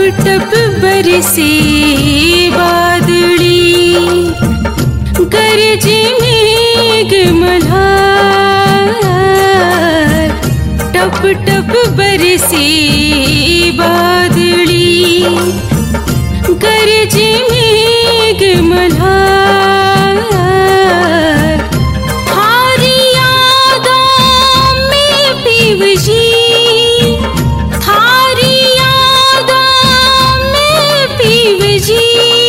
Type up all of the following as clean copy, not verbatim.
टप बरसे बादली, गरजे मेघ मल्हार। टप टप बरसे बादली, गरजे मेघ मल्हार। थारी यादों में पीवजी, थारी यादों में पीवजी,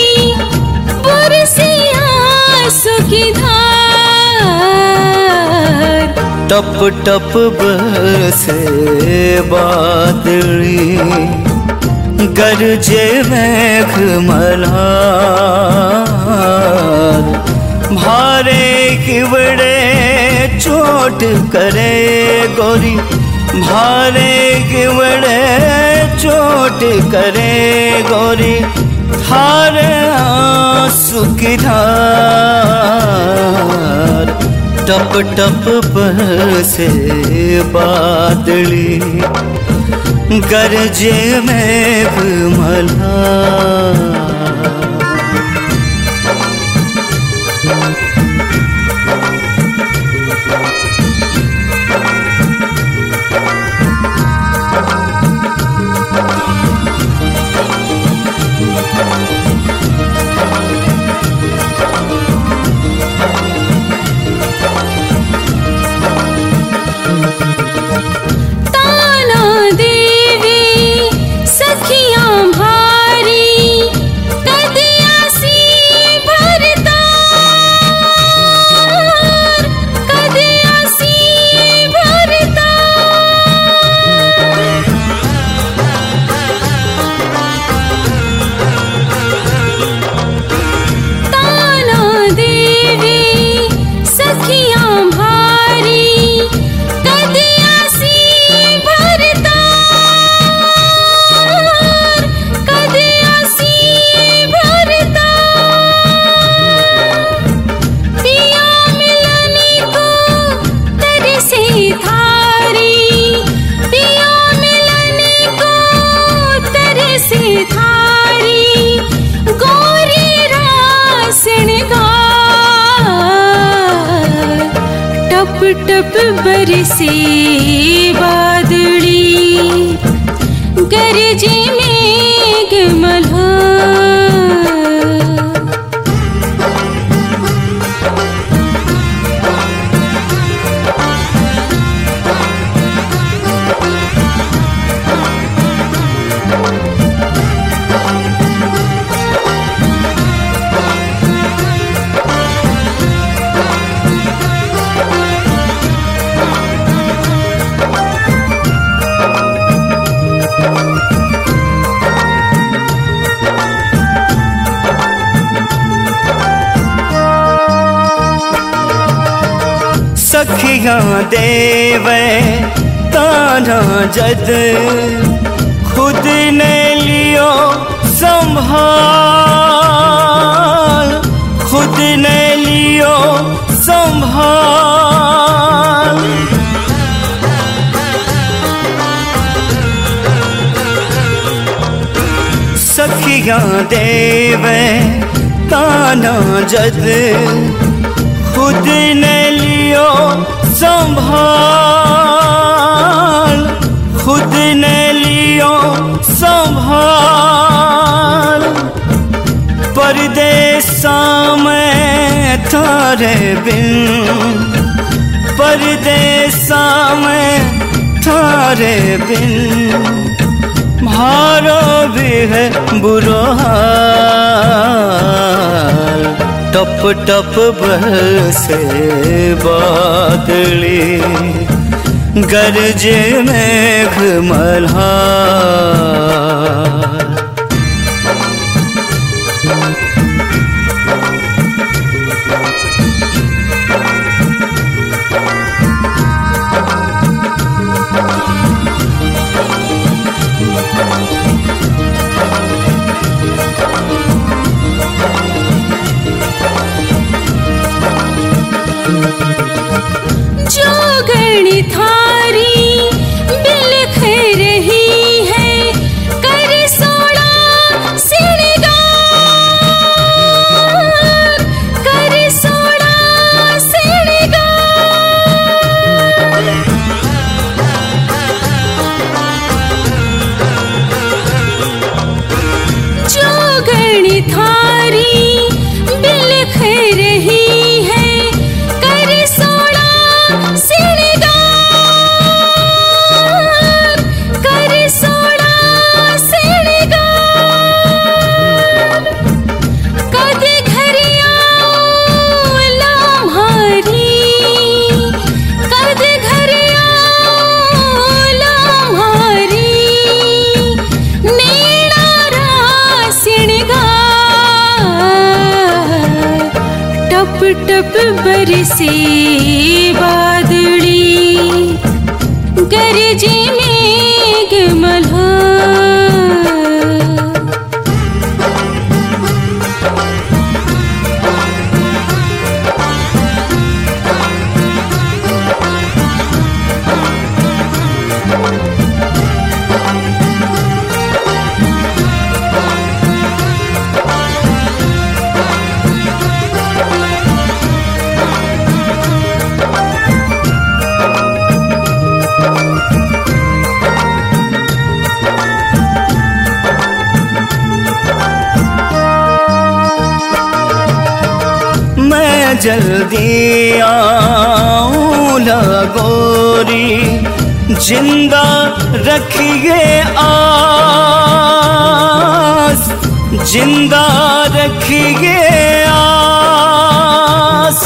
बरसे आंसू की धार। टप टप बरसे बादली, गरजे मेघ मल्हार। भारे किवड़े चोट करे गोरी, भारे किवड़े चोट करे गोरी, थारे आंसू की धार। टप टप बरसे बादली, गरजे मेघ मल्हार। टप टप बरसे बादली, गरजे मेघ मल्हार। सखियां देवे ताना जद, खुद ने लियो संभाल, खुद ने लियो संभाल। सखियां देवे ताना जद, खुद ने लियो संभाल, खुद ने लियो संभाल। परदेसा में थारे बिन, परदेसा में थारे बिन, भारो भी है बुरो हाल। टप टप बरसे बादली, गरजे मेघ मल्हार। जोगणी थारी बिलख रही है, कर सोड़ टप बरसे बादली गरजे मेघ मल्हार। जल्दी आऊं लगोरी जिंदा रखिए आस, जिंदा रखिए आस।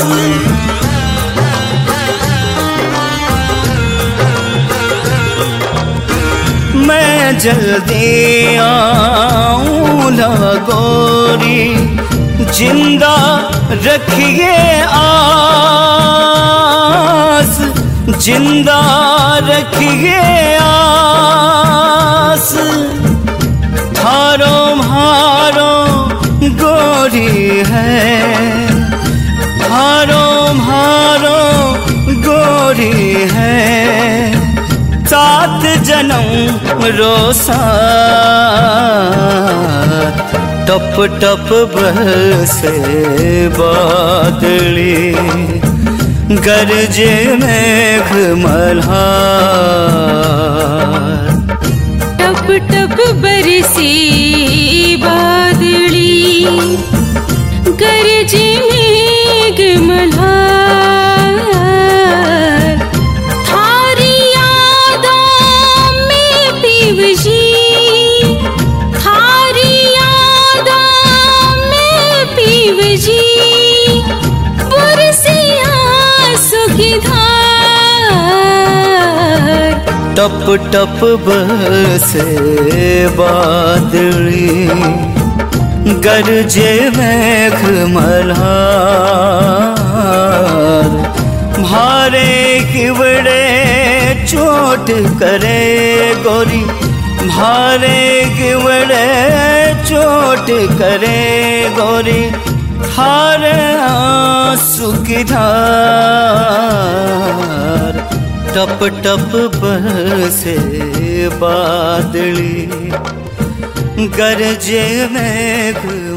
मैं जल्दी आऊं लगोरी जिंदा रखिए आस, जिंदा रखिए आस। थारो म्हारो गोरी है, थारो म्हारो गोरी है। सात जन्म रो साथ टप टप बरसे बादली गरजे मेघ मल्हार। टप टप बरसे बादली गरजे मेघ मल्हार। थारी यादों में पीवजी, थारी जी बरसे आंसू की धार। टप टप बरसे बादली गरजे मेघ मल्हार। भारे किवड़े चोट करे गोरी, भारे किवड़े चोट करे गोरी। थार आंसू की धार टप टप बरसे बादली गरजे मेघ